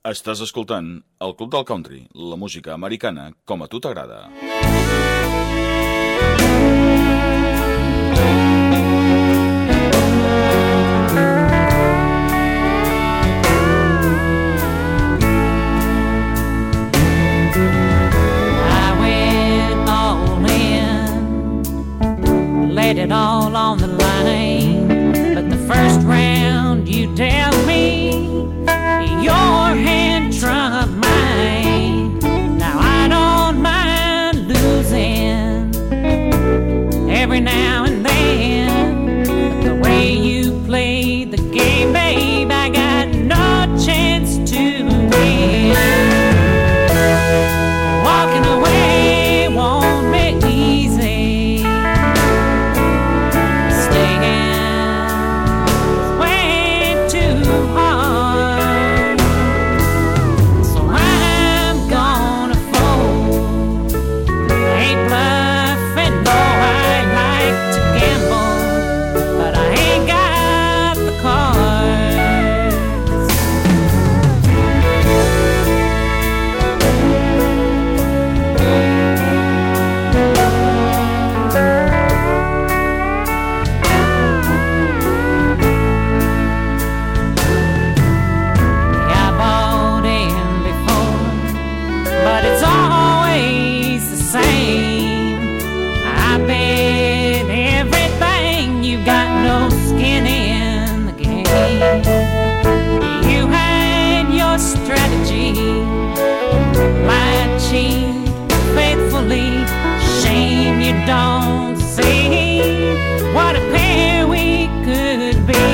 Estàs escoltant el Club del Country, la música americana com a tu t'agrada. I went all in, laid it all on the line, but the first round you dealt me, your hand trumped mine. Now I don't mind losing every now and then, but the way you played the game, babe, I got no chance to win. Walking away won't be easy. Staying way too hard. So I'm gonna fold. Ain't bluffing, no, I like to gamble, but I ain't got the cards. I bought in before, but it's always the same. I bet everything, you got no skin in the game. You had your strategy, lied, cheat faithfully. Shame you don't see what a pair we could be.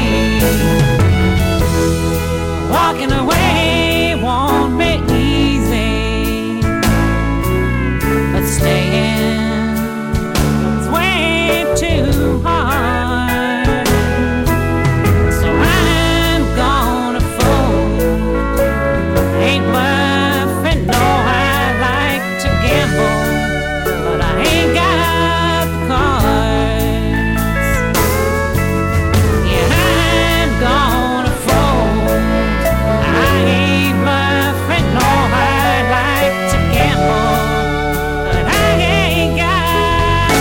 Walking away won't be easy, but staying is way too hard. So I'm gonna fold. Ain't bluffing, no, I like to gamble, but I ain't got the cards. Yeah, I'm gonna fold. I ain't bluffing, no, I like to gamble, but I ain't got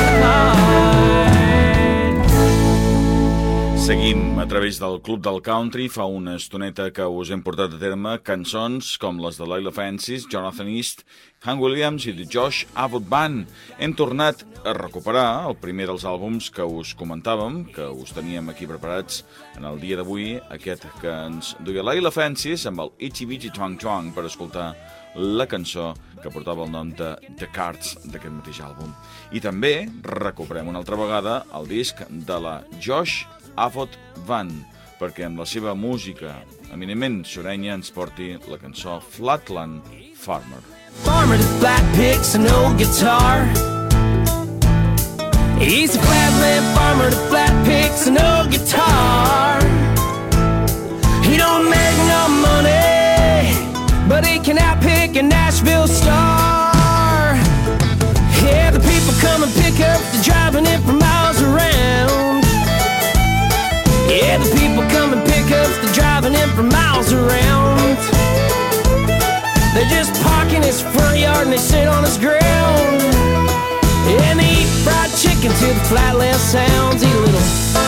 the cards. Seguim a través del Club del Country. Fa una estoneta que us hem portat a terme cançons com les de Lila Francis, Jonathan East, Hank Williams i The Josh Abbott Band. Hem tornat a recuperar el primer dels àlbums que us comentàvem, que us teníem aquí preparats en el dia d'avui, aquest que ens duia Lila Francis amb el Itchy Bitchy Twang Twang per escoltar la cançó que portava el nom de The Cards d'aquest mateix àlbum. I també recuperem una altra vegada el disc de la Josh Abbott Band, perquè amb la seva música eminentment surenya ens porti la cançó Flatland Farmer. Farmer to flat picks an old guitar. He's a flatland farmer to flat picks an old guitar. He don't make no money, but he can outpick a Nashville star. Yeah, the people come and pick up the driving it for miles around. Yeah, the people come and pick up the driving it for miles around. They just park in his front yard and they sit on his ground. And they eat fried chicken to the flatland sounds. Eat a little.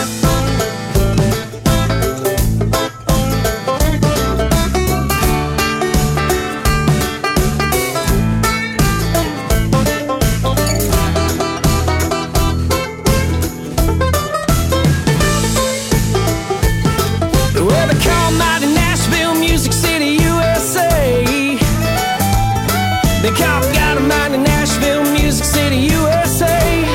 Well, they call mighty Nashville Music City, USA. They call got a mighty Nashville Music City, USA.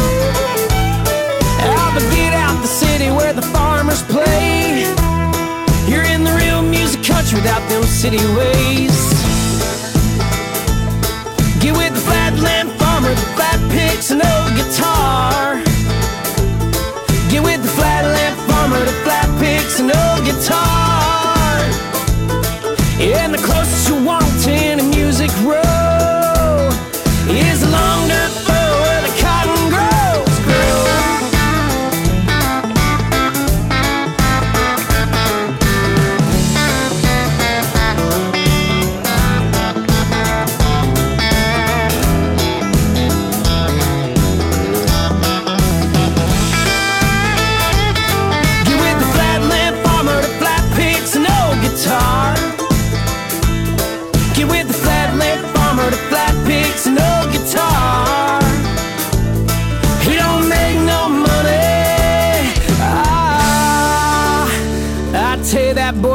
I'll get out the city where the farmers play. You're in the real music country without them city ways. Get with the flatland farmer, the flat picks an old guitar. Get with the flatland farmer, the flat picks an old guitar. And the closest you want to any music row is along dirt road where the cotton grows,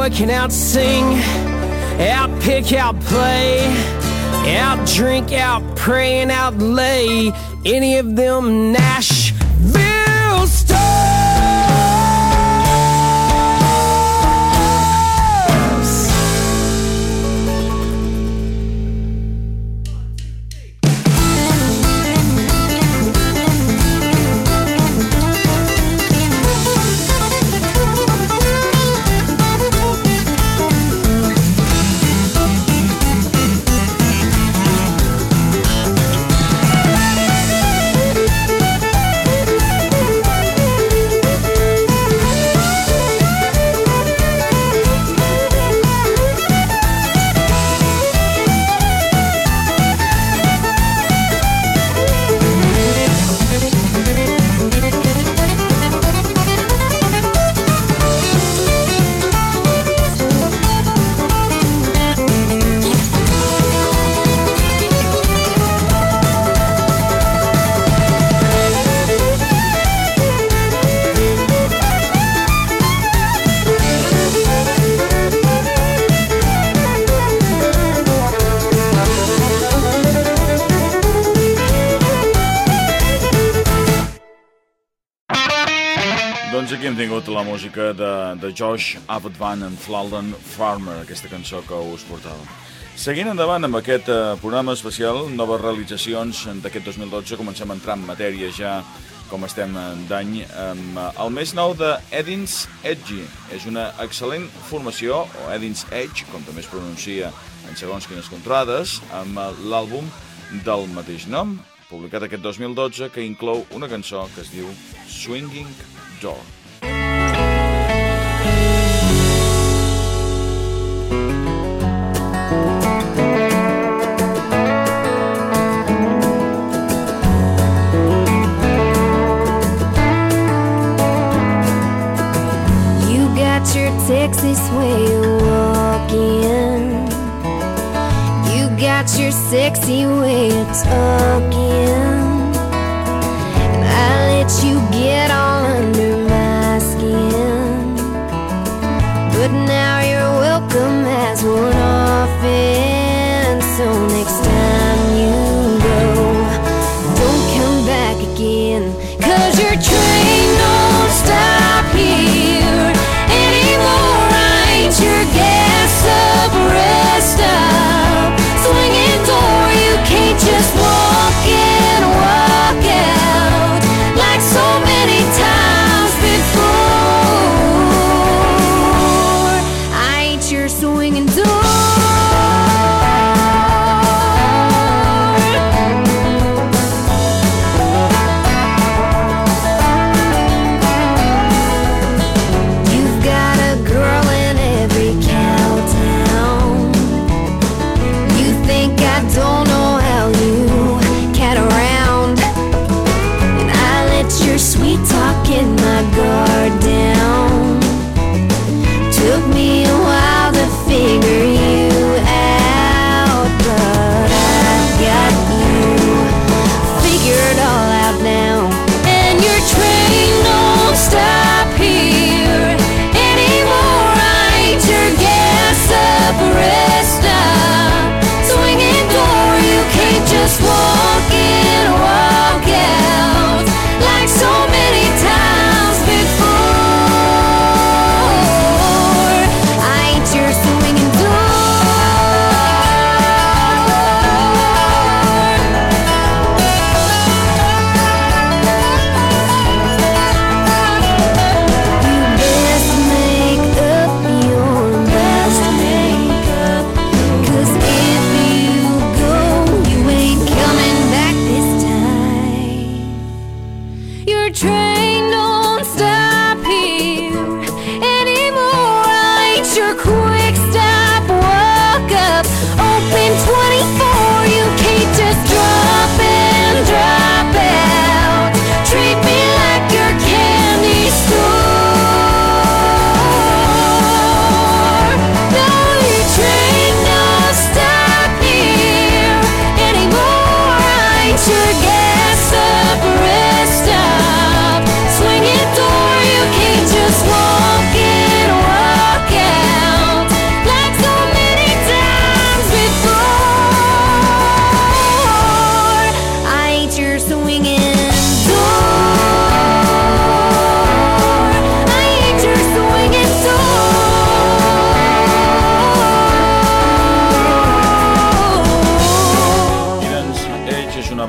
work and out sing, out pick, out play, out drink, out pray, and out lay any of them Nashville stars. Doncs aquí hem tingut la música de Josh Abbott Band and Flalden Farmer, aquesta cançó que us portava. Seguint endavant amb aquest programa especial, noves realitzacions d'aquest 2012, comencem a entrar en matèria ja, com estem d'any, amb el més nou de Edins Edgy. És una excel·lent formació, o Edins Edge, com també es pronuncia en segons quines contrades, amb l'àlbum del mateix nom, publicat aquest 2012, que inclou una cançó que es diu Swinging Door. You got your Texas way of walking, you got your sexy way of talking, and I let you get all under my skin, but now you're welcome as one off, and so next time you go, don't come back again, 'cause your train don't stop here anymore. I ain't your gas up, rest stop, swinging door. You can't just walk in, walk out like so many times before. I ain't your swinging door.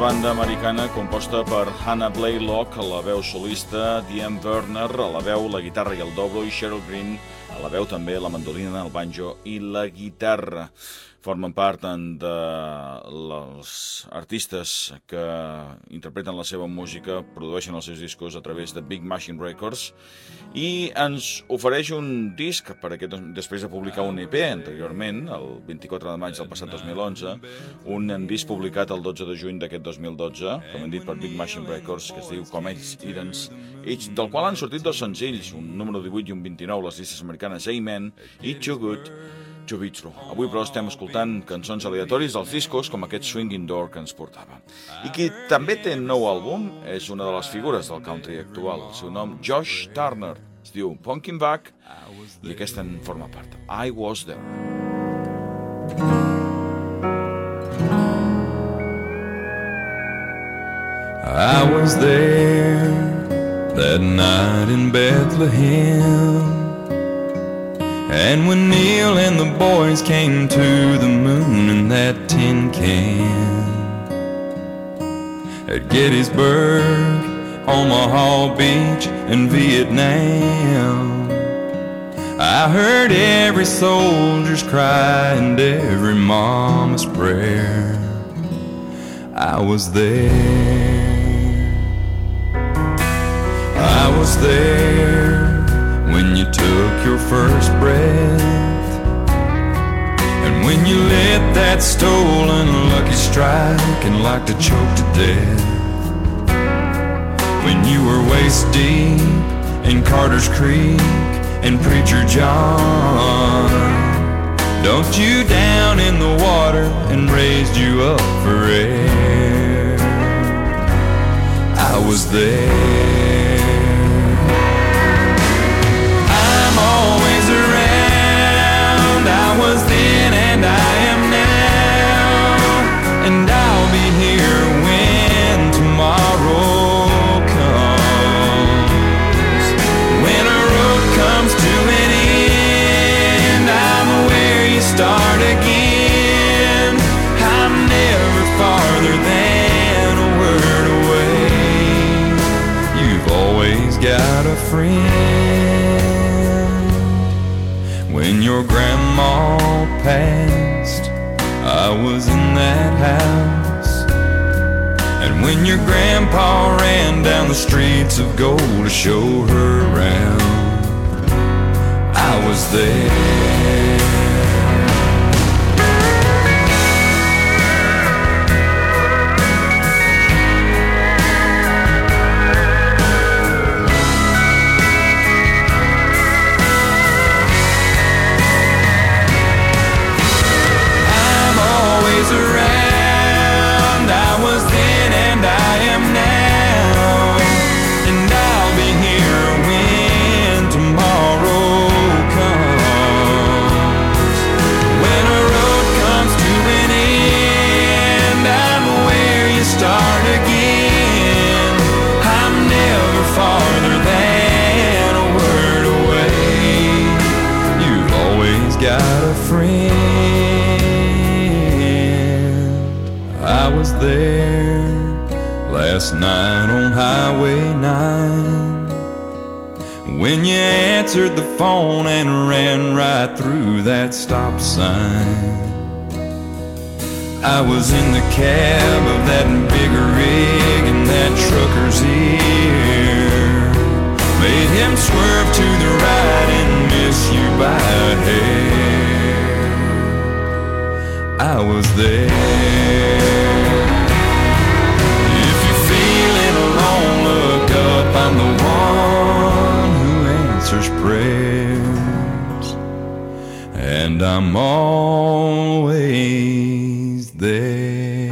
banda americana composta per Hannah Blaylock, a la veu solista, Diane Werner, a la veu, la guitarra i el dobro, i Cheryl Green, a la veu també, la mandolina, el banjo i la guitarra. Formen part dels artistes que interpreten la seva música, produeixen els seus discos a través de Big Machine Records, i ens ofereix un disc després de publicar un EP anteriorment, el 24 de maig del passat 2011, un disc publicat el 12 de juny d'aquest 2012, com hem dit, per Big Machine Records, que es diu Com ells, Irons, del qual han sortit dos senzills, un número 18 i un 29, les llistes americanes, Amen i Too Good to Be True. Avui, però, estem escoltant cançons aleatoris dels discos, com aquest Swinging Door que ens portava. I qui també té nou àlbum és una de les figures del country actual. El seu nom, Josh Turner. Es diu Pumpkin Back, i aquesta en forma part. I Was There. I was there that night in Bethlehem, and when Neil and the boys came to the moon in that tin can, at Gettysburg, Omaha Beach, and Vietnam, I heard every soldier's cry and every mama's prayer. I was there. I was there when you took your first breath, and when you lit that stolen Lucky Strike and like to choke to death, when you were waist deep in Carter's Creek and Preacher John dumped you down in the water and raised you up for air. I was there. Always around. I was then and I am now, and I'll be here when tomorrow comes. When a road comes to an end, I'm where you start again. I'm never farther than a word away. You've always got a friend. When your grandma passed, I was in that house, and when your grandpa ran down the streets of gold to show her around, I was there. Last night on Highway 9, when you answered the phone and ran right through that stop sign, I was in the cab of that big rig in that trucker's ear, made him swerve to the right and miss you by a hair. I was there. Look up, I'm the one who answers prayers, and I'm always there.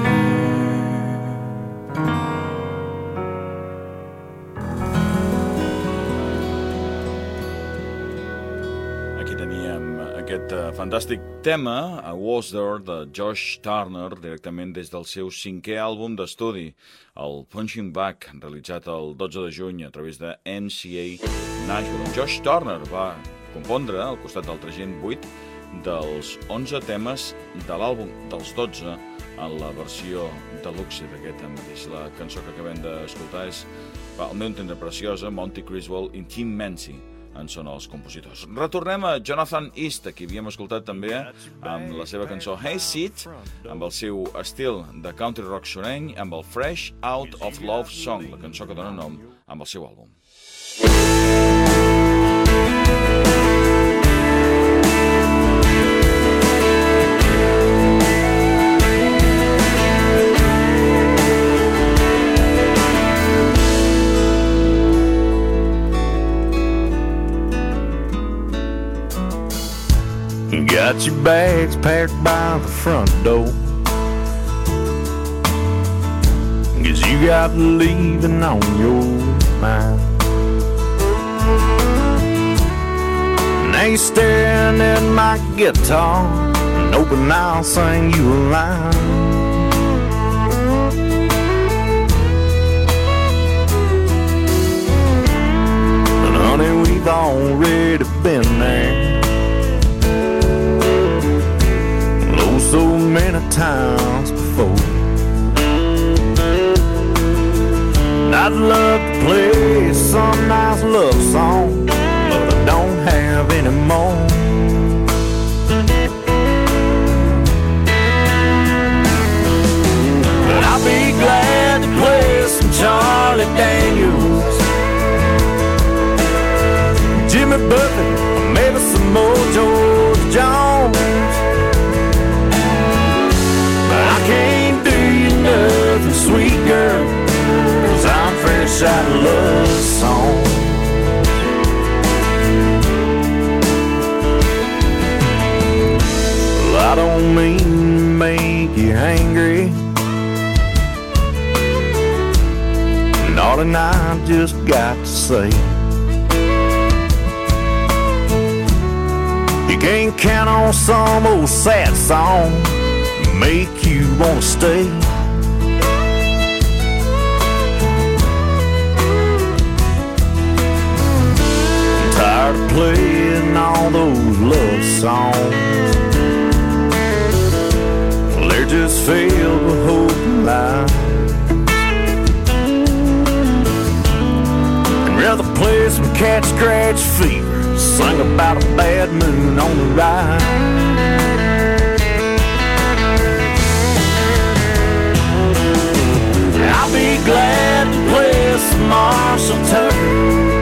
Aquí teníem aquest fantàstic tema, I Was There, de Josh Turner, directament des del seu 5è àlbum d'estudi, el Punching Back, realitzat el 12 de juny a través de MCA Nashville. Josh Turner va compondre, al costat d'altra gent, 8 dels 11 temes de l'àlbum, dels 12 en la versió deluxe d'aquesta mateix. La cançó que acabem d'escoltar és, al meu entendre, preciosa. Monty Criswell i Tim Mancy en són els compositors. Retornem a Jonathan East, a qui havíem escoltat també amb la seva cançó Hey Sid, amb el seu estil de country rock soreny, amb el Fresh Out of Love Song, la cançó que dona nom amb el seu àlbum. Got your bags packed by the front door, 'cause you got leaving on your mind. Now you're staring at my guitar, and hoping I'll sing you a line. But honey, we've already been there so many times before. I'd love to play some nice love song, but I don't have any more. But I'll be glad to play some Charlie Daniels, Jimmy Buffett, or maybe some more George Jones. Can't do you nothing, sweet girl, 'cause I'm fresh out of love song. Well, I don't mean to make you angry, darling, I just got to say, you can't count on some old sad song make you wanna stay. I'm tired of playing all those love songs, they're just filled with hope and lies. I'd rather play some Cat Scratch Fever, sing about a bad moon on the rise. I'll be glad to play some Marshall Tucker,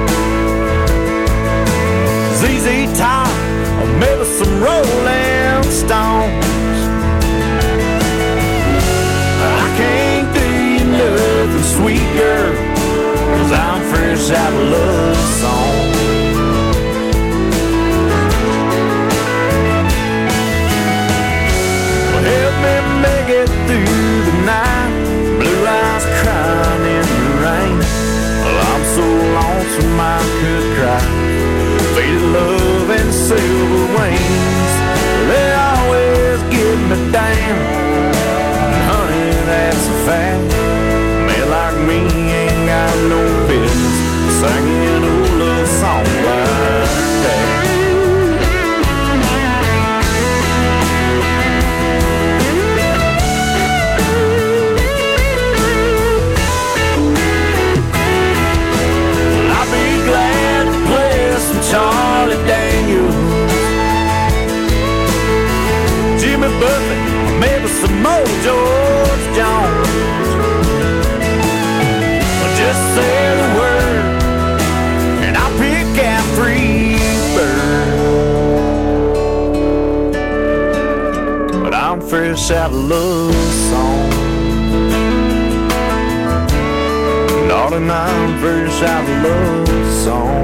ZZ Top, or maybe some Rolling Stones. I can't do you nothing, sweet girl, 'cause I'm fresh out of love song. Well, help me make it through the night, blue eyes crying in the rain. Well, I'm so lonesome I could cry. Faded love and silver wings, they always get me down. And honey, that's a fact. A man like me ain't got no business singing an old love song like that. Charlie Daniels, Jimmy Buffett, or maybe some more George Jones. Well, just say the word and I'll pick out Free Bird. But I'm fresh out of love song, darling, I'm fresh out of love song.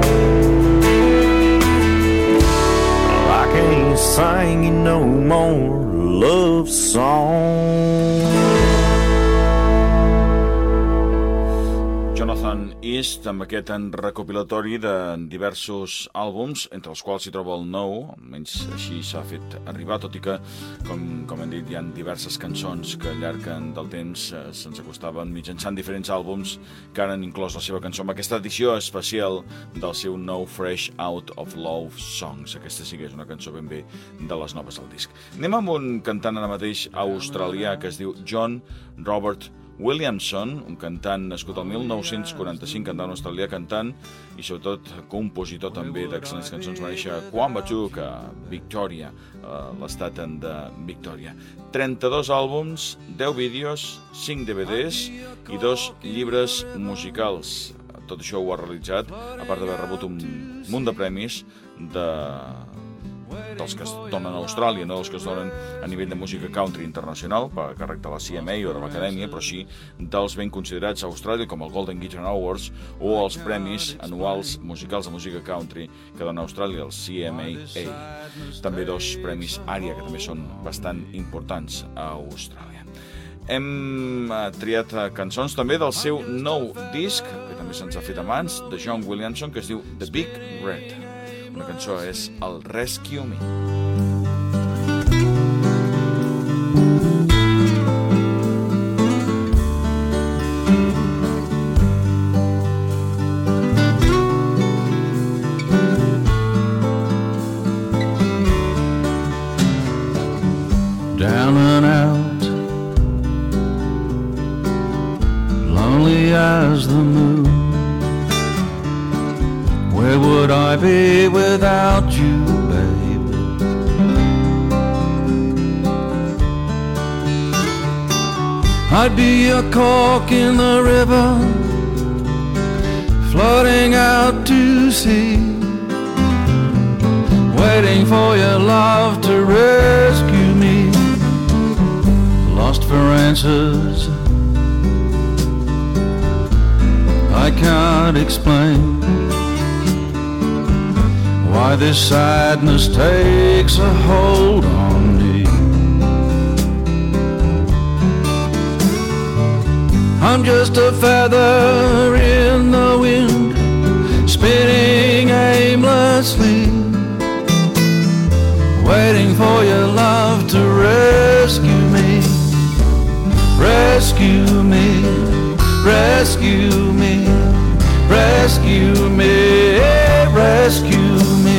Ain't singing no more love song. Jonathan East, amb aquest recopilatori de diversos àlbums, entre els quals s'hi troba el nou, almenys així s'ha fet arribar, tot i que, com hem dit, hi ha diverses cançons que al llarg del temps se'ns acostaven mitjançant diferents àlbums que han inclòs la seva cançó amb aquesta edició especial del seu nou Fresh Out of Love Songs. Aquesta sí que és una cançó ben bé de les noves del disc. Anem amb un cantant ara mateix australià que es diu John Robert Williamson, un cantant nascut al 1945, cantant australià, cantant i sobretot compositor també d'excel·lents cançons. Va néixer a Quambatook, a Victoria, l'estat de Victoria. 32 àlbums, 10 vídeos, 5 DVDs i 2 llibres musicals. Tot això ho ha realitzat, a part d'haver rebut un munt de premis dels que es donen a Austràlia, no dels que es donen a nivell de música country internacional, per càrrec de la CMA o de l'Acadèmia, però sí dels ben considerats a Austràlia, com el Golden Guitar Awards o els premis anuals musicals de música country que dona a Austràlia, el CMA. També 2 premis ARIA, que també són bastant importants a Austràlia. Hem triat cançons també del seu nou disc, que també se'ns ha fet a mans, de John Williamson, que es diu The Big Red. La cançó és el Rescue Me. Down and out, lonely as the moon. Where would I be without you, baby? I'd be a cork in the river, floating out to sea, waiting for your love to rescue me. Lost for answers I can't explain why this sadness takes a hold on me. I'm just a feather in the wind, spinning aimlessly, waiting for your love to rescue me. Rescue me, rescue me, rescue me, rescue me.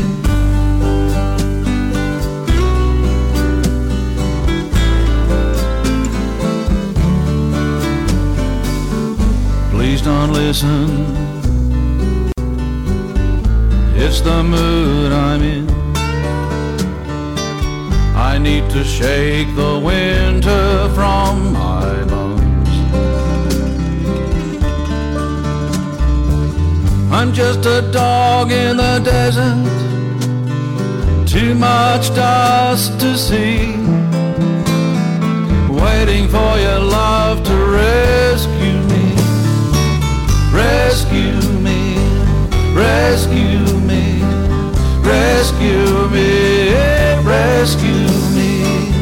Please don't listen, it's the mood I'm in. I need to shake the winter from my bones. I'm just a dog in the desert, too much dust to see, waiting for your love to rescue me. Rescue me, rescue me, rescue me, rescue me.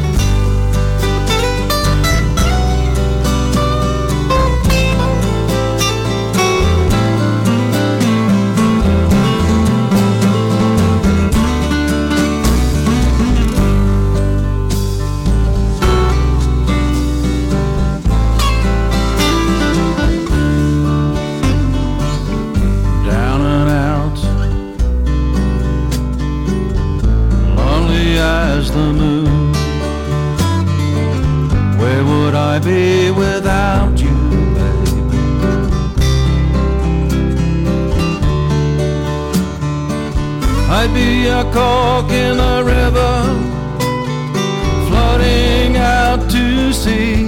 The moon. Where would I be without you, baby? I'd be a cork in the river, floating out to sea,